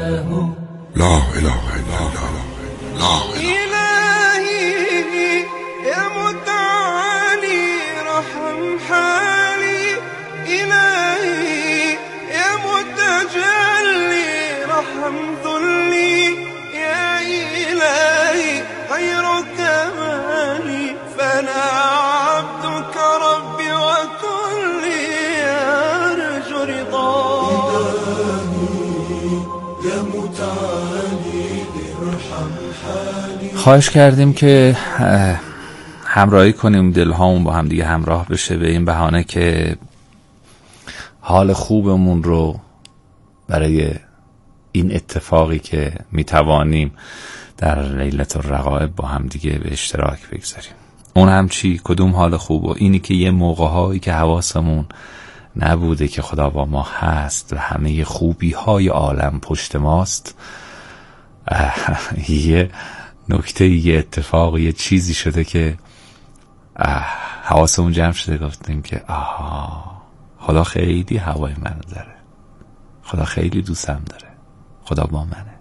لا اله الا الله لا إلهي يا متعالي رحم حالي، إلهي يا متجلي رحم ذلي، يا إلهي غيرك مالي، فأنا عبدك ربي وكلي أرجو رضاك. يا متعالي ارحم حالي. خواهش کردیم که همراهی کنیم، دلهامون با هم دیگه همراه بشه، به این بهانه که حال خوبمون رو برای این اتفاقی که میتوانیم در لیلة الرغائب با هم دیگه به اشتراک بگذاریم. اون هم چی؟ کدوم حال خوب؟ و اینی که یه موقع‌هایی که حواسمون نبوده که خدا با ما هست و همه خوبی های عالم پشت ماست، یه نکته، یه اتفاق، یه چیزی شده که حواسمون جمع شده، گفتیم که خدا خیلی هوای منو داره، خدا خیلی دوستم داره، خدا با منه.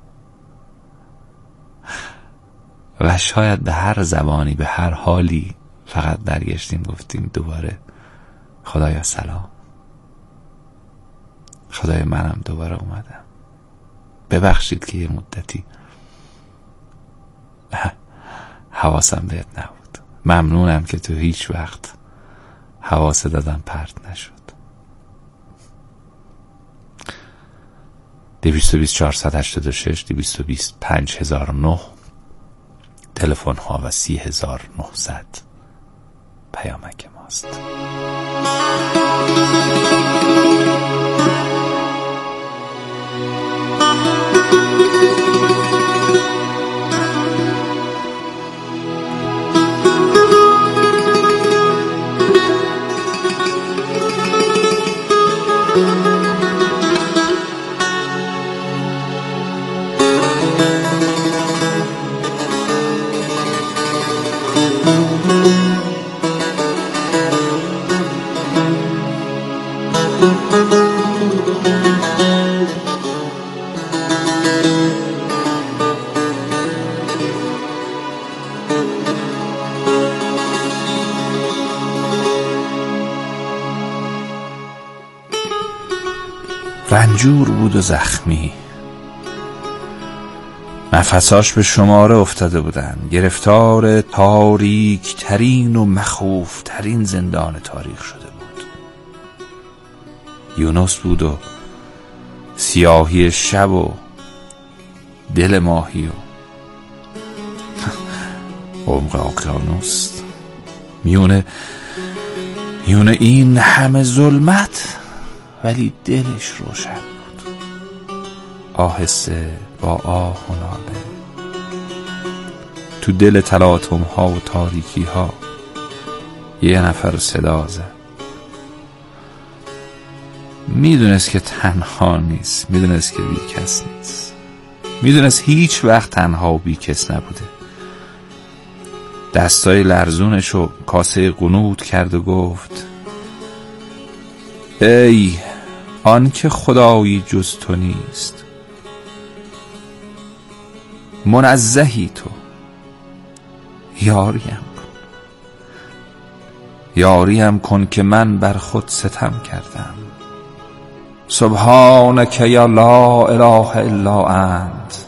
و شاید به هر زبانی، به هر حالی فقط برگشتیم گفتیم دوباره خدایا سلام، خدای منم دوباره اومدم، ببخشید که یه مدتی حواسم بهت نبود، ممنونم که تو هیچ وقت حواس دادم پرت نشد. 220 486 220 5009 تلفن ها و 30900 پیامک ماست. رنجور بود و زخمی، نفساش به شماره افتاده بودن، گرفتار تاریک ترین و مخوف ترین زندان تاریخ شده بود. یونس بود و سیاهی شب و دل ماهی و عمق اقیانوس، میونه این همه ظلمت، ولی دلش روشن بود. آهسته با آه و ناله تو دل تلاطم ها و تاریکی ها یه نفر صدا زد. میدونست که تنها نیست، میدونست که بی کس نیست، میدونست هیچ وقت تنها و بی کس نبوده. دستای لرزونشو کاسه قنوت کرد و گفت ای آن که خدایی جز تو نیست، منزهی تو، یاریم کن که من بر خود ستم کردم. سبحانک یا لا اله الا انت،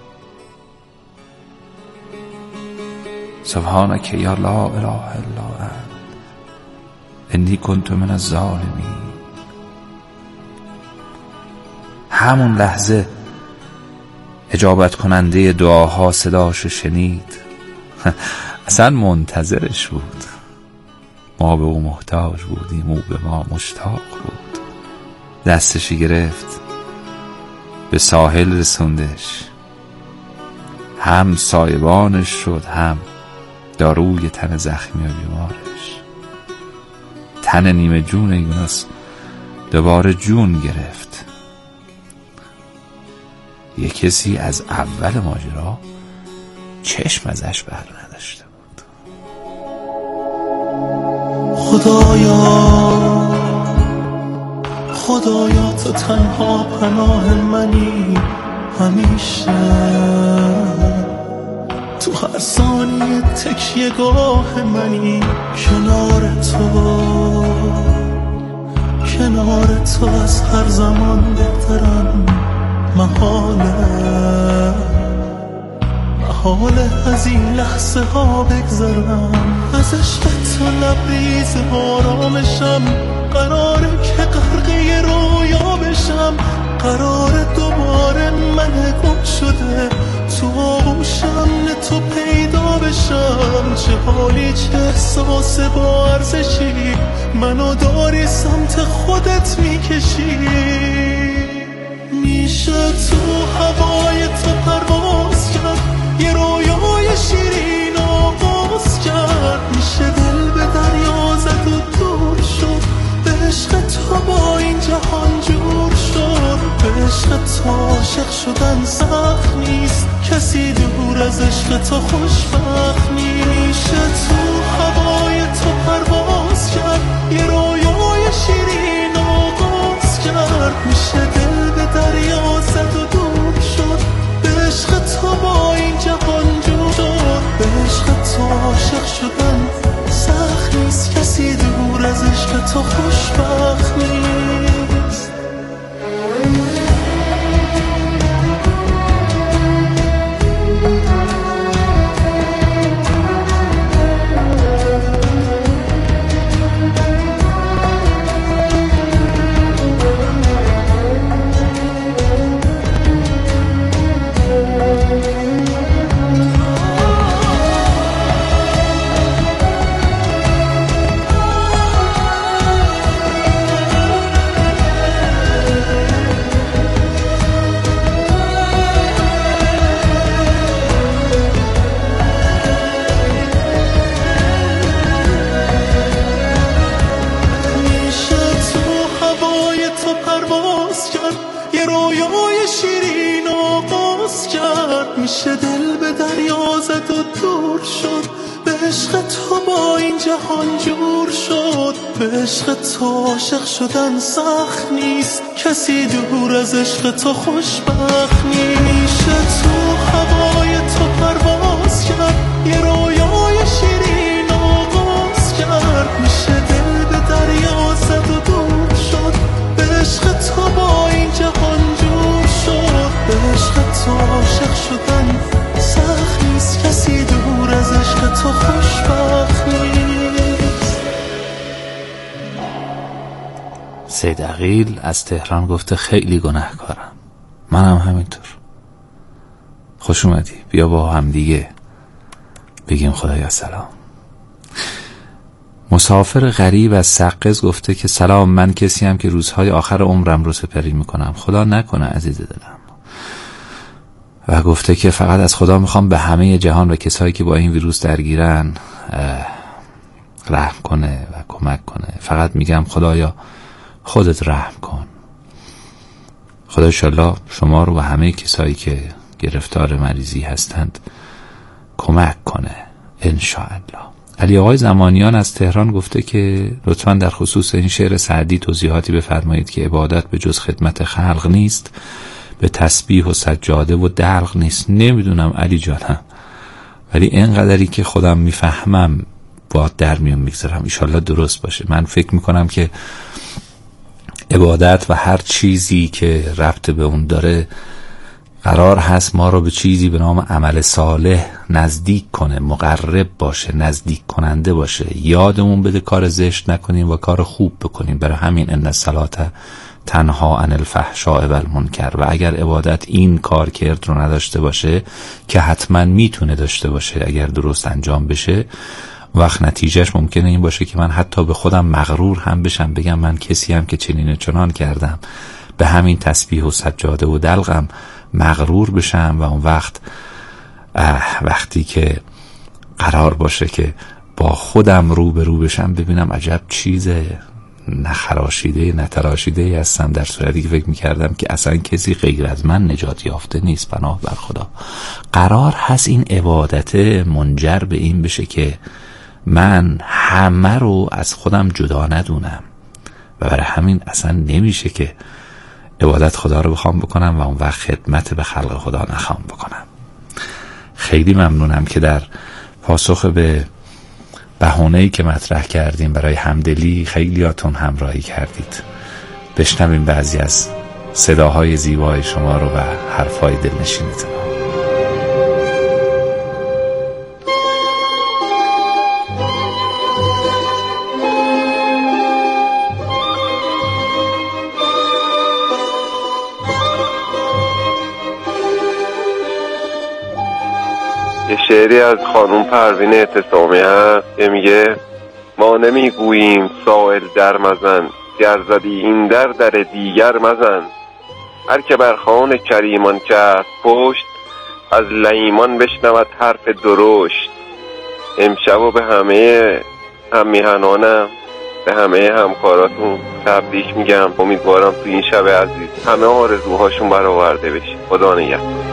سبحانک یا لا اله الا انت انی کنت من الظالمین. همون لحظه اجابت کننده دعاها صداشو شنید. اصلا منتظرش بود. ما به او محتاج بودیم، او به ما مشتاق بود. دستشی گرفت، به ساحل رسوندش، هم سایبانش شد، هم داروی تن زخمی و بیمارش. تن نیمه جون یونس دوباره جون گرفت. یه کسی از اول ماجرا چشم ازش بر نداشته بود. خدایا تو تنها پناه منی، همیشه، تو هر ثانیه تکیه گاه منی، کنار تو از هر زمان بهترم. محاله از این لحظه ها بگذرم، از عشق تو لبریز آرامشم. قراره که غرقه رویا بشم، قراره دوباره من گم شده تو آغوشم تو پیدا بشم. چه حالی چه احساس با ارزشی، منو داری سمت خودت میکشی. میشه تو هوای تو پرواز کرد، یه رویای شیرین آغاز کرد. میشه دل به دریا زد و دور شد، به عشق تو با این جهان جور شد. به عشق تو عاشق شدن سخت نیست، کسی دور از عشق تو خوشبخت نیست. میشه تو هوای تو پرواز کرد، یه رویای شیرین آغاز کرد. میشه دل به دریا زد و دور شد، به عشق تو با این جهان جور شد. به عشق تو عاشق شدن سخت نیست، کسی دور از عشق تو خوشبخت نیست. میشه دل به دریا زد و دور شد، به عشق تو با این جهان جور شد. به عشق تو عاشق شدن سخت نیست، کسی دور از عشق تو خوشبخت نیست. میشه تو هوای تو پرواز کرد، یه رویای شیرین آغاز کرد. میشه دل به دریا زد و دور شد، به عشق تو با این جهان جور شد. به عشق تو عاشق شدن سخت نیست، کسی دور از عشق تو خوشبخت نیست. سید عقیل از تهران گفته خیلی گناهکارم، منم همینطور. خوش اومدی، بیا با هم دیگه بگیم خدایا سلام. مسافر غریب از سقز گفته که سلام، من کسیم که روزهای آخر عمرم رو سپری میکنم، خدا نکنه عزیز دلم. و گفته که فقط از خدا میخوام به همه جهان و کسایی که با این ویروس درگیرن رحم کنه و کمک کنه. فقط میگم خدایا خودت رحم کن. خدا انشالله شما رو و همه کسایی که گرفتار مریضی هستند کمک کنه انشاءالله. علی آقای زمانیان از تهران گفته که لطفاً در خصوص این شعر سعدی توضیحاتی بفرمایید که عبادت به جز خدمت خلق نیست، به تسبیح و سجاده و دلق نیست. نمیدونم علی جانم، ولی اینقدری که خودم میفهمم با در میون میگذارم، ایشالله درست باشه. من فکر میکنم که عبادت و هر چیزی که ربط به اون داره قرار هست ما رو به چیزی به نام عمل صالح نزدیک کنه، مقرب باشه، نزدیک کننده باشه. یادمون بده کار زشت نکنیم و کار خوب بکنیم. برای همین ان الصلاة تنها عن الفحشاء و المنکر. و اگر عبادت این کار کرد رو نداشته باشه که حتما میتونه داشته باشه اگر درست انجام بشه، وقت نتیجهش ممکنه این باشه که من حتی به خودم مغرور هم بشم، بگم من کسی هم که چنین و چنان کردم، به همین تسبیح و سجاده و دلقم مغرور بشم. و اون وقتی که قرار باشه که با خودم رو به رو بشم ببینم عجب چیزه، نخراشیده نتراشیده هستم، در صورتی که فکر میکردم که اصلا کسی غیر از من نجات یافته نیست. پناه بر خدا. قرار هست این عبادت منجر به این بشه که من همه رو از خودم جدا ندونم و برای همین اصلا نمیشه که عبادت خدا رو بخوام بکنم و اون وقت خدمت به خلق خدا نخوام بکنم. خیلی ممنونم که در پاسخ به بهانه‌ای که مطرح کردیم برای همدلی خیلیاتون همراهی کردید. بشنویم بعضی از صداهای زیبای شما رو و حرفای دلنشینتون. یه شعری از خانم پروین اعتصامی هست که میگه ما نمیگوییم سائل در مزن، گر زدی این در دیگر مزن. هر که بر خوان کریمان کرد پشت، از لیمان بشنود حرف درشت. امشب و به همه هم میهنانم، به همه همکاراتون تبریک میگم. امیدوارم تو این شب عزیز همه آرزوهاشون برآورده بشه. خدا نگهدار.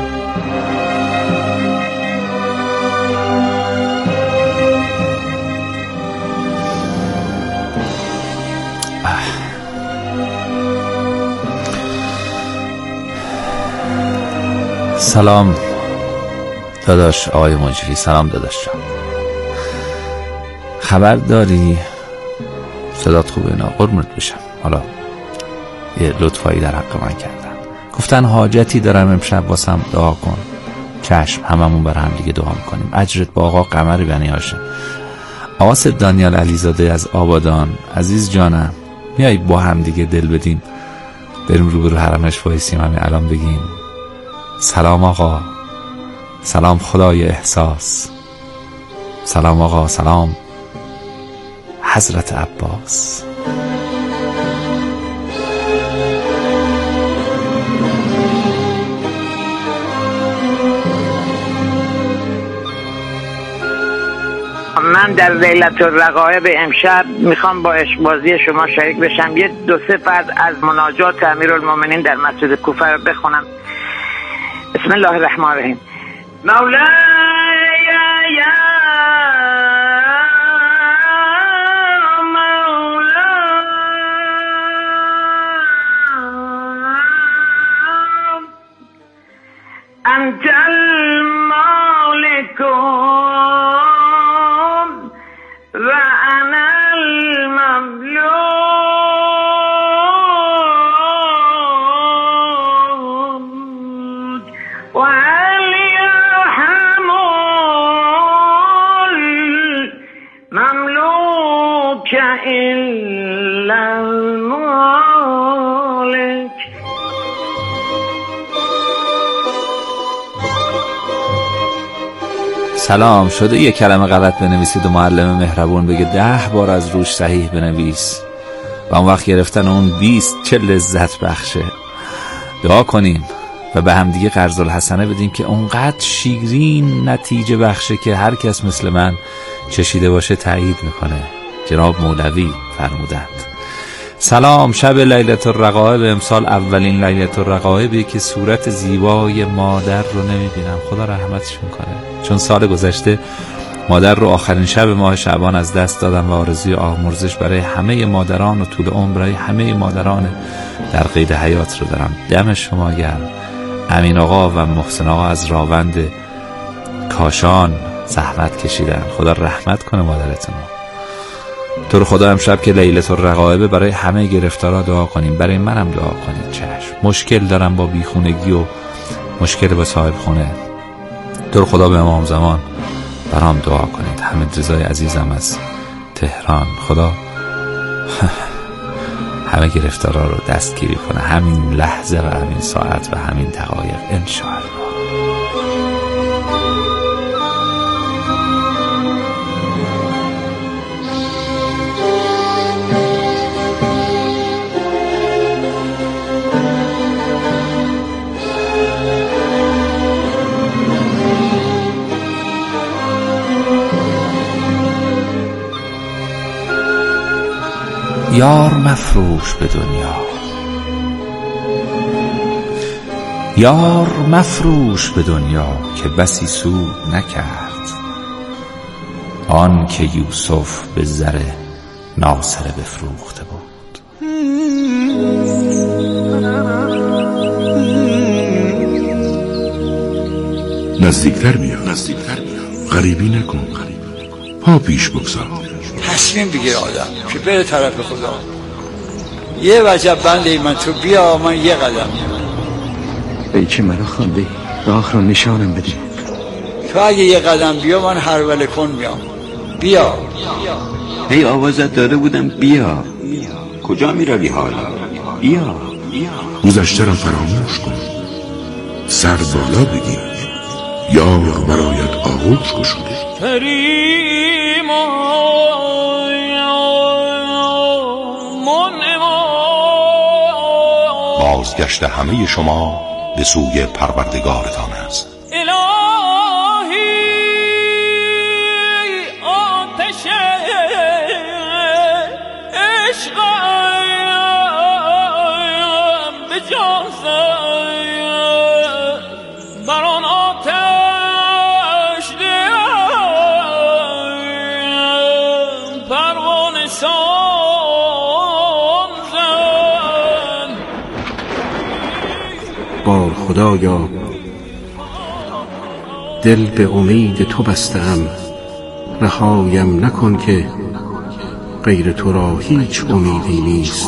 سلام داداش آقای مجری، سلام داداش جان. خبر داری؟ صدات خوبه اینا؟ قربونت بشم. حالا یه لطفایی در حق من کردن، گفتن حاجتی دارم امشب واسم دعا کن. چشم، هممون برای هم دیگه دعا میکنیم. اجرت با آقا قمر بنی هاشم. آقا سید دانیال علیزاده از آبادان، عزیز جانم، میایی با هم دیگه دل بدیم بریم روبرو حرمش وایسیم همین الان بگیم سلام آقا، سلام خدای احساس، سلام آقا، سلام حضرت عباس. من در لیلة الرغائب امشب میخوام با عشقبازی شما شریک بشم. یه 2-3 فرد از مناجات امیرالمومنین در مسجد کوفه رو بخونم. بسم الله الرحمن الرحیم. مولاي يا أنت المالك وأنا المملوك وهل يرحم المملوك إلا المالك. سلام، شده یه کلمه غلط بنویسید و معلم مهربون بگه 10 بار از روش صحیح بنویس و اون وقت گرفتن اون 20 چه لذت بخشه. دعا کنیم و به هم دیگه قرض الحسنه بدیم که اونقدر شیرین نتیجه بخشه که هر کس مثل من چشیده باشه تایید میکنه. جناب مولوی فرمودند. سلام، شب لیلة الرغائب امسال اولین لیلة الرغائبی که صورت زیبای مادر رو نمیبینم. خدا رحمتش میکنه، چون سال گذشته مادر رو آخرین شب ماه شعبان از دست دادم و آرزوی آمرزش برای همه مادران و طول عمر برای همه مادران در قید حیات رو دارم. دم شما گرم. امین آقا و محسن آقا از راوند کاشان زحمت کشیدن. خدا رحمت کنه مادرتون. تو رو خدا امشب که لیلة الرغائب برای همه گرفتارا دعا کنیم، برای منم دعا کنید. چشم، مشکل دارم با بیخونگی و مشکل با صاحب خونه. تو رو خدا به امام زمان برام دعا کنید. حمید رضای عزیزم از تهران، خدا همه گرفتارا رو دستگیری کنه همین لحظه و همین ساعت و همین دقایق انشاءالله. یار مفروش به دنیا، یار مفروش به دنیا که بسی سود نکرد آن که یوسف به زر ناصره بفروخته بود. نزدیکتر بیا. غریبی نکن. پا پیش بگذار. تصمیم بگیر آدم که بره طرف خدا. یه وجب بنده من تو بیا، من یه قدم. ای که منو خوانده راه رو نشانم بده. تو اگه یه قدم بیا من هر کن میام. بیا. ای آوازت داده بودم بیا. کجا میروی حالا؟ بیا. گذشته را فراموش کن. سر بالا بگیر. یار برایت آغوش گشوده. بازگشت همه شما به سوی پروردگارتان است. بار خدایا دل به امید تو بستم، رهایم نکن که غیر تو را هیچ امیدی نیست.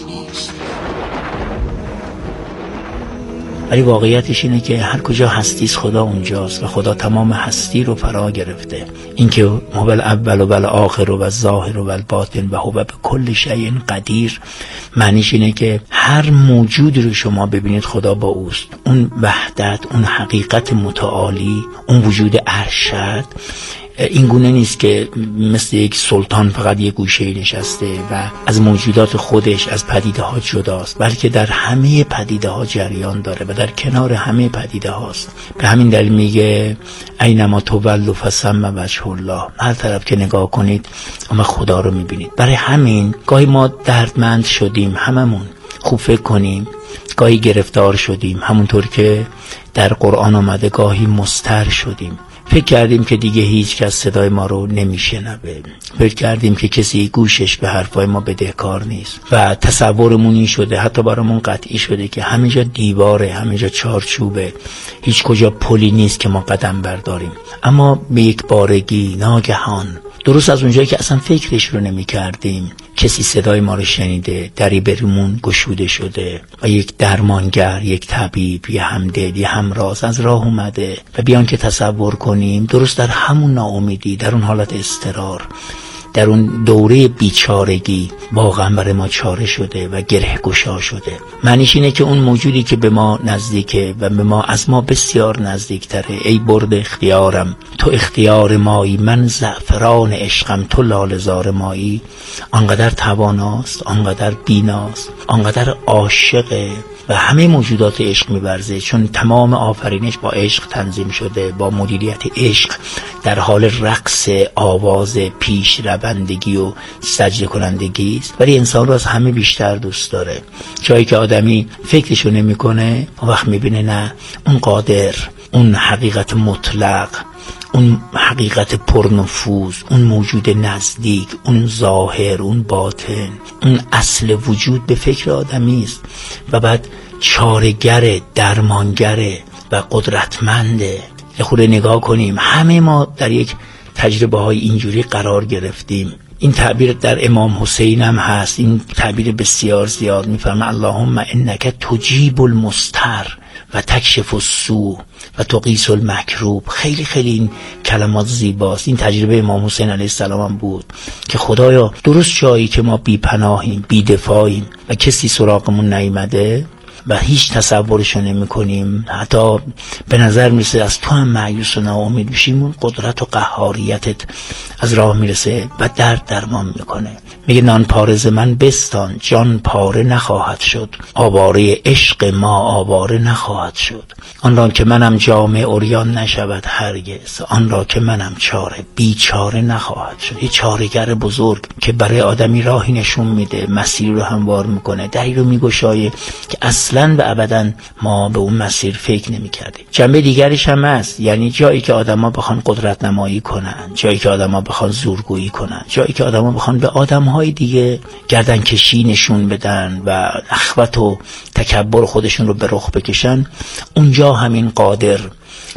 ولی واقعیتش اینه که هر کجا هستیست خدا اونجاست و خدا تمام هستی رو فرا گرفته. اینکه هو الاول و الآخر و الظاهر و الباطن و هو بكل شیء قدیر، معنیش اینه که هر موجود رو شما ببینید خدا با اوست. اون وحدت، اون حقیقت متعالی، اون وجود ارشد این گونه نیست که مثل یک سلطان فقط یک گوشه نشسته و از موجودات خودش از پدیده ها جداست، بلکه در همه پدیده ها جریان داره و در کنار همه پدیده هاست. به همین دلیل میگه اینما تولوا فثم وجه الله، هر طرف که نگاه کنید اما خدا رو میبینید. برای همین گاهی ما دردمند شدیم، هممون خوب فکر کنیم، گاهی گرفتار شدیم، همونطور که در قرآن آمده گاهی مضطر شدیم. فکر کردیم که دیگه هیچ کس صدای ما رو نمیشنوه، فکر کردیم که کسی گوشش به حرفای ما بدهکار نیست و تصورمون این شده، حتی برامون قطعی شده که همه جا دیواره، همه جا چارچوبه، هیچ کجا پلی نیست که ما قدم برداریم. اما به یک بارگی ناگهان درست از اونجایی که اصلا فکرش رو نمی کردیم کسی صدای ما رو شنیده، دری بریمون گشوده شده و یک درمانگر، یک طبیب، یه همدل، یه همراز از راه اومده و بیان که تصور کنیم درست در همون ناامیدی، در اون حالت اضطرار، در اون دوره بیچارگی واقعا برای ما چاره شده و گره گشا شده. معنیش اینه که اون موجودی که به ما نزدیکه و به ما از ما بسیار نزدیکتره، ای برد اختیارم تو اختیار مایی، من زعفران عشقم تو لاله‌زار مایی، آنقدر تواناست، آنقدر بیناست، آنقدر عاشقه و همه موجودات عشق می‌ورزه، چون تمام آفرینش با عشق تنظیم شده، با مدیریت عشق در حال رقص آواز پیش روندگی و سجده کنندگی است. ولی انسان رو از همه بیشتر دوست داره. جایی که آدمی فکرشو نمی‌کنه اون وقت می‌بینه نه، اون قادر، اون حقیقت مطلق، اون حقیقت پرنفوذ، اون موجود نزدیک، اون ظاهر، اون باطن، اون اصل وجود به فکر آدمی است و بعد چاره‌گر، درمانگر و قدرتمنده. یه خورده نگاه کنیم، همه ما در یک تجربه های اینجوری قرار گرفتیم. این تعبیر در امام حسین هم هست، این تعبیر بسیار زیاد میفرمه اللهم انک تجیب المضطر و تکشف السوء و تقیس المکروب. خیلی خیلی این کلمات زیباست. این تجربه امام حسین علیه السلام هم بود که خدایا درست جایی که ما بی پناهیم، بی دفاعیم و کسی سراغمون نیامده و هیچ تصورشو نمی کنیم، حتی به نظر میرسه از تو هم مایوس و ناامید میشیم، اون قدرت و قهاریتت از راه میرسه و درمان میکنه. میگه نان پارز من بستان، جان پاره نخواهد شد، آواره عشق ما آواره نخواهد شد. آن را که منم جامه عریان نشود هرگز، آن را که منم چاره بیچاره نخواهد شد. یه چاره‌گر بزرگ که برای آدمی راهی نشون میده، مسیر رو هموار میکنه، دری رو میگشایه که اصلاً به ابداً ما به اون مسیر فکر نمی‌کردیم. جنبه دیگرش هم هست، یعنی جایی که آدما بخوان قدرت نمایی کنن، جایی که آدما بخوان زورگویی کنن، جایی که آدما بخوان به آدم‌های دیگه گردن کشی نشون بدن و اخوت و تکبر خودشون رو به رخ بکشن، اونجا همین قادر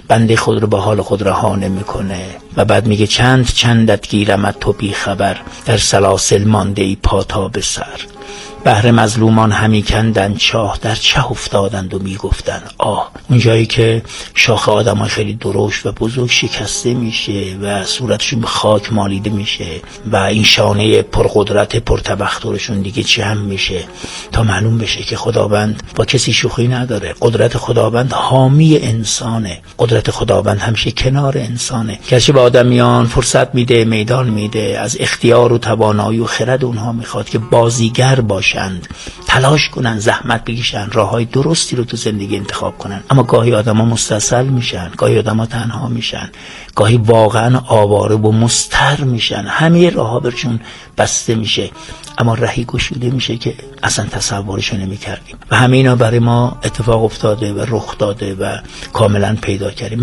بنده خود رو به حال خود رها نمیکنه و بعد میگه چندت گیرمت تو بی خبر، در سلاسل مانده ای پا تا به سر. بهر مظلومان همی کندن چاه، در چه افتادند و میگفتن آه. اون جایی که شاخه آدم های خیلی درشت و بزرگ شکسته میشه و صورتشون به خاک مالیده میشه و این شانه پرقدرت پرتبخترشون دیگه جمع میشه تا معلوم بشه که خداوند با کسی شوخی نداره. قدرت خداوند حامی انسانه، قدرت خداوند همیشه کنار انسانه. گرچه به آدمیان فرصت میده، میدان میده، از اختیار و توانایی و خرد اونها میخواد که بازیگر باشند، تلاش کنن، زحمت بکشن، راههای درستی رو تو زندگی انتخاب کنن. اما گاهی آدما مستصل میشن، گاهی آدما تنها میشن، گاهی واقعا آواره و مضطر میشن، همه راهها برشون بسته میشه، اما رهی گشوده میشه که اصلا تصورشو نمیکردیم و همه اینا برای ما اتفاق افتاده و رخ داده و کاملا پیدا کردیم.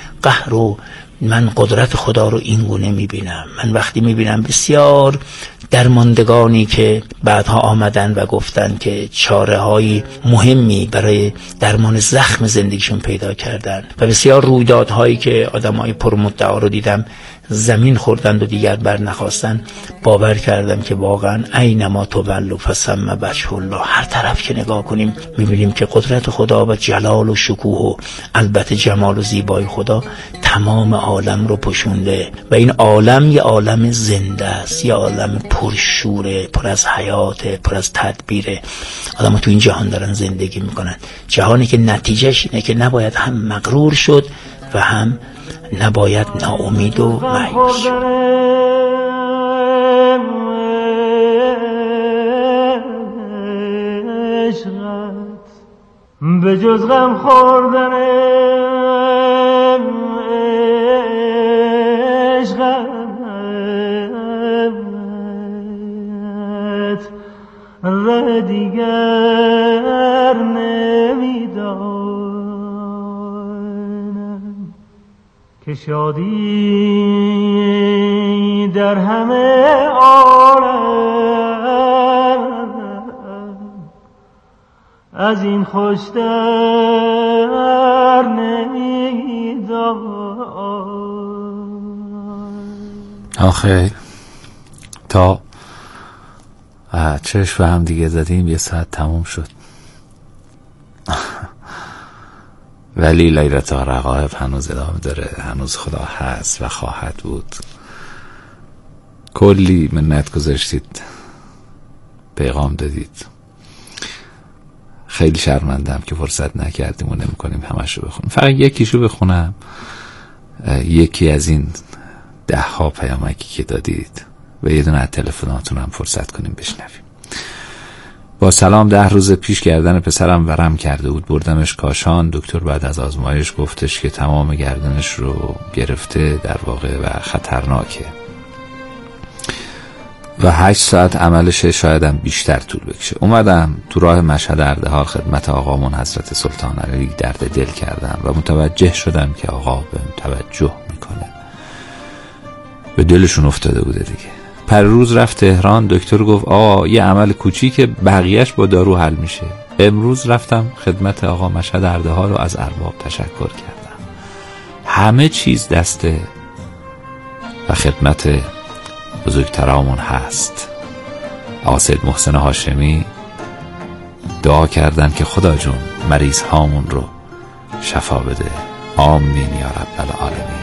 من قدرت خدا رو این گونه میبینم. من وقتی میبینم بسیار درماندگانی که بعدها آمدن و گفتن که چاره های مهمی برای درمان زخم زندگیشون پیدا کردن و بسیار رویدادهایی که آدمای پرمدعا رو دیدم زمین خوردند و دیگر بر نخواستن، باور کردم که واقعا اینما تولوا فثم وجه الله. هر طرف که نگاه کنیم میبینیم که قدرت خدا و جلال و شکوه و البته جمال و زیبایی خدا تمام عالم رو پوشونده و این عالم یه عالم زنده است، یه عالم پرشوره، پر از حیات، پر از تدبیره. آدم‌ها تو این جهان دارن زندگی میکنن، جهانی که نتیجهش اینه که نباید هم مغرور شد و هم نباید ناامید و مایوس شد. به جز غم خوردن عشقت ره دیگر نمیدانم که شادی در همه عالم از این خوشتر نمیدانم. آخه تا چشم به هم دیگه زدیم 1 ساعت تموم شد ولی لیلت رقایب هنوز ادامه داره، هنوز خدا هست و خواهد بود. کلی منت گذاشتید، پیغام دادید، خیلی شرمندم که فرصت نکردیم و نمی‌کنیم همش رو بخونیم. فقط یکیشو بخونم، یکی از این 10 پیامکی که دادید و یه دونه از تلفناتون هم فرصت کنیم بشنویم. با سلام، 10 روز پیش گردن پسرم ورم کرده بود، بردمش کاشان. دکتر بعد از آزمایش گفتش که تمام گردنش رو گرفته در واقع و خطرناکه و 8 ساعت عملشه، شاید هم بیشتر طول بکشه. اومدم تو راه مشهد اردهار خدمت آقامون حضرت سلطان علی درد دل کردم و متوجه شدم که آقا بهم توجه میکنه، به دلشون افتاده بوده دیگه. پریروز رفت تهران، دکتر گفت آقا یه عمل کوچیکه بقیهش با دارو حل میشه. امروز رفتم خدمت آقا مشهد اردهار رو از ارباب تشکر کردم. همه چیز دسته و خدمت بزرگترامون هست. آقا سید محسن هاشمی دعا کردن که خدا جون مریض هامون رو شفا بده، آمین یا رب العالمین.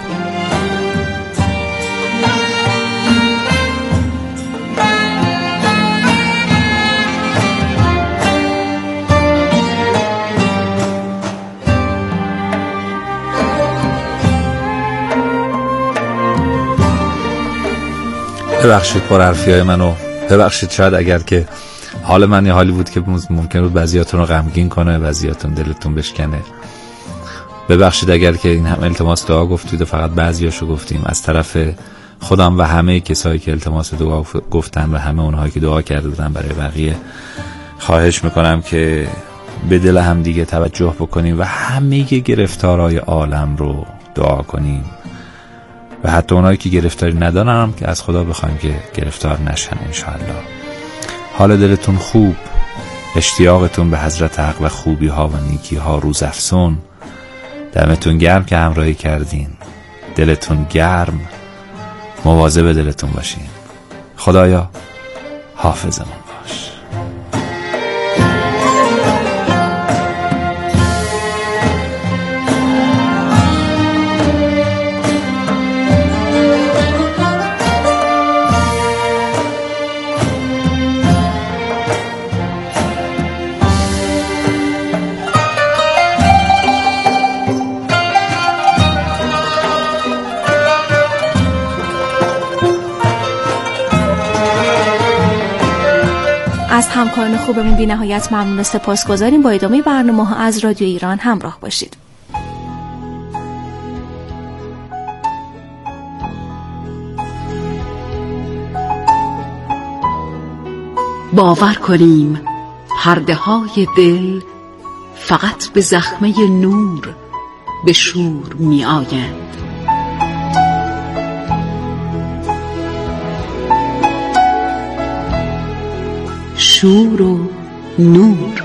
ببخشید پر حرفیای منو، ببخشید شاید اگر که حال من یه حالی بود که ممکن بود بعضیاتون رو غمگین کنه، بعضیاتون دلتون بشکنه. ببخشید اگر که این هم التماس دعا گفتید و فقط بعضیاشو گفتیم. از طرف خودم و همه کسایی که التماس دعا گفتن و همه اونهایی که دعا کرده بودن برای بقیه، خواهش میکنم که به دل هم دیگه توجه بکنیم و همه گرفتارای عالم رو دعا کنیم و حتی اونایی که گرفتاری ندارن هم که از خدا بخوایم که گرفتار نشن انشاءالله. حال دلتون خوب، اشتیاقتون به حضرت حق و خوبی ها و نیکی ها روز افزون، دمتون گرم که همراهی کردین. دلتون گرم، مواظب دلتون باشین. خدایا حافظمون باش. از همکاران خوبمون بی نهایت ممنون و سپاسگزاریم. با ادامه برنامه ها از رادیو ایران همراه باشید. باور کنیم پرده های دل فقط به زخمه نور به شور می آیند. شور و نور.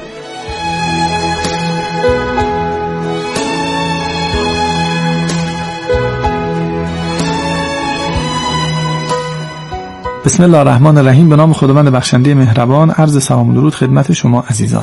بسم الله الرحمن الرحیم. به نام خداوند بخشنده مهربان. عرض سلام و درود خدمت شما عزیزان.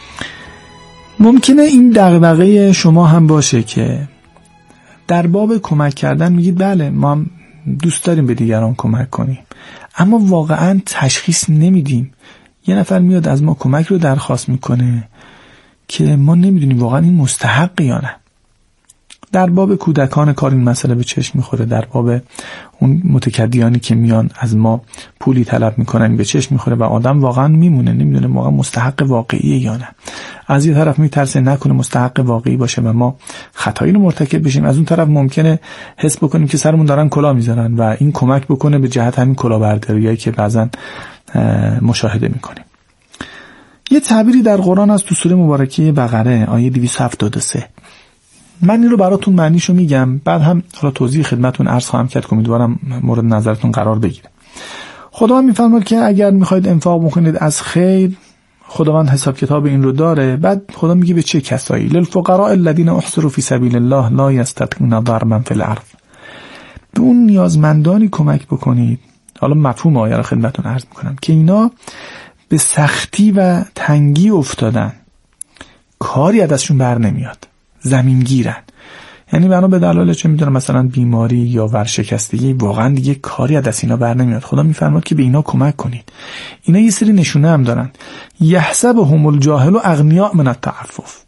ممکنه این دغدغه شما هم باشه که در باب کمک کردن میگید بله ما هم دوست داریم به دیگران کمک کنیم، اما واقعا تشخیص نمیدیم. یه نفر میاد از ما کمک رو درخواست میکنه که ما نمیدونیم واقعا این مستحق یا نه. در باب کودکان کار این مسئله به چشم میخوره. در باب اون متکدیانی که میان از ما پولی طلب میکنن به چشم میخوره و آدم واقعا میمونه نمیدونه واقعا مستحق واقعیه یا نه. از یه طرف میترسه نکنه مستحق واقعی باشه و ما خطایی رو مرتکب بشیم، از اون طرف ممکنه حس بکنیم که سرمون دارن کلاه میذارن و این کمک بکنه به جهت همین کلاهبرداریایی که بعضن مشاهده میکنیم. یه تعبیری در قرآن از تو سوره مبارکه بقره آیه 273. من این رو براتون معنیشو میگم، بعد هم حالا توضیح خدمتون عرض خواهم کرد که امیدوارم مورد نظرتون قرار بگیره. خداوند میفرماید که اگر میخواید انفاق بکنید از خیر، خداوند حساب کتاب این رو داره. بعد خدا میگه به چه کسایی؟ للفقراء الذين احصروا في سبيل الله لا يستطيعون ضربا في الارض. به اون نیازمندانی کمک بکنید. حالا مفهوم آیه رو خدمتون عرض میکنم که اینا به سختی و تنگی افتادن، کاری ازشون بر نمیاد، زمین گیرن، یعنی بنا به دلایل چه میدونم مثلا بیماری یا ورشکستگی واقعا دیگه کاری از اینا بر نمیاد. خدا میفرماد که به اینا کمک کنید. اینا یه سری نشونه هم دارن. یحسبهم الجاهل اغنیاء من التعفف.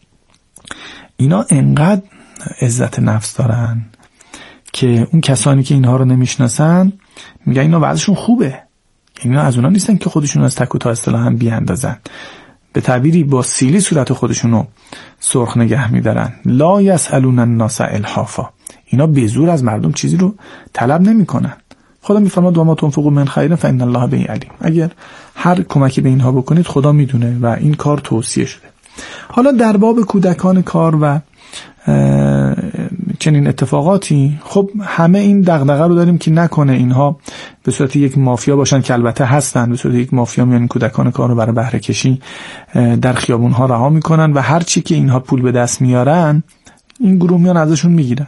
اینا انقدر عزت نفس دارن که اون کسانی که اینها رو نمیشناسن میگن اینا وضعشون خوبه. اینا از اونا نیستن که خودشون از تک و تا اصطلاحاً بیاندازن، به تعبیری با سیلی صورت خودشونو سرخ نگه میدارن. لا یسألون الناس الحافا. اینا به زور از مردم چیزی رو طلب نمیکنن. خدا میفرماد و ما تنفقوا من خیر فإن الله به علیم. اگر هر کمکی به اینها بکنید خدا میدونه و این کار توصیه شده. حالا در باب کودکان کار و چنین اتفاقاتی، خب همه این دغدغه رو داریم که نکنه اینها به صورت یک مافیا باشن، که البته هستن، به صورت یک مافیا میان کودکان کار رو برای بهره کشی در خیابون ها رها میکنن و هر چی که اینها پول به دست میارن این گروه میان ازشون میگیرن.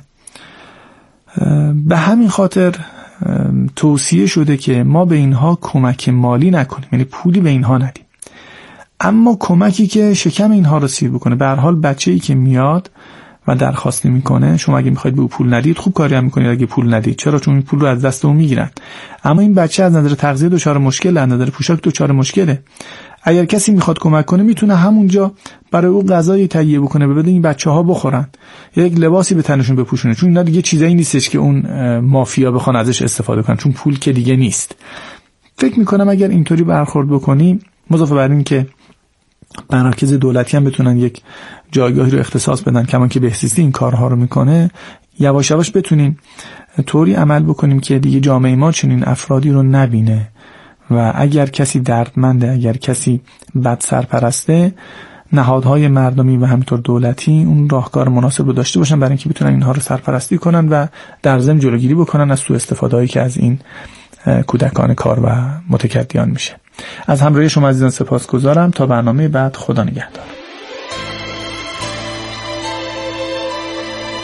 به همین خاطر توصیه شده که ما به اینها کمک مالی نکنیم، یعنی پولی به اینها ندیم، اما کمکی که شکم اینها رو سیر بکنه. به هر حال بچه‌ای که میاد و درخواست میکنه، شما اگه میخواید به او پول ندید خوب کاری هم میکنید اگه پول ندید. چرا؟ چون این پول رو از دست اون میگیرن. اما این بچه از نظر تغذیه دچار مشکله، از نظر پوشاک دچار مشکله. اگر کسی میخواد کمک کنه میتونه همونجا برای او غذایی تهیه بکنه، بده این بچه‌ها بخورن، یک لباسی به تنشون بپوشونه، چون اینا دیگه چیزایی نیستش که اون مافیا بخوان ازش استفاده کنن، چون پول که دیگه نیست. فکر میکنم اگر اینطوری برخورد بکنی، مضافه بر این که مراکز دولتی هم بتونن یک جایگاهی رو اختصاص بدن، کمان که بهزیستی این کارها رو میکنه، یواش یواش بتونیم طوری عمل بکنیم که دیگه جامعه ما چنین افرادی رو نبینه و اگر کسی دردمنده، اگر کسی بد سرپرسته، نهادهای مردمی و همینطور دولتی اون راهکار مناسب رو داشته باشن برای اینکه بتونن اینها رو سرپرستی کنن و در ضمن جلوگیری بکنن از سوء استفاده‌ای که از این کودکان کار و متکدیان میشه. از همراهی شما عزیزان سپاسگزارم. تا برنامه بعد، خدا نگهدار.